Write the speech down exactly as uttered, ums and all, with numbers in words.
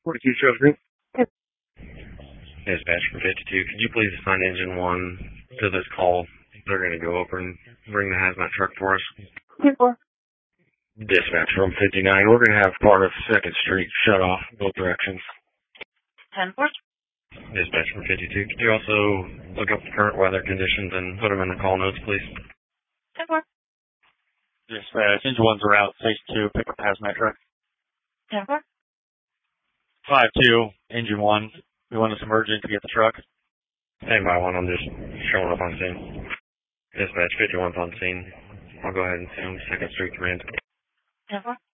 forty-two Trails Group. Dispatch from fifty-two, could you please assign engine one to this call? They're going to go over and bring the hazmat truck for us. ten four. Dispatch from fifty-nine, we're going to have part of second Street shut off both directions. ten four. Dispatch from fifty-two, could you also look up the current weather conditions and put them in the call notes, please? ten four. Dispatch, engine one's around station two, pick up hazmat truck. ten four. five two, engine one, we want us emerging to get the truck. Stand by one, I'm just showing up on scene. Dispatch fifty-one's on scene. I'll go ahead and send second Street command. ten four.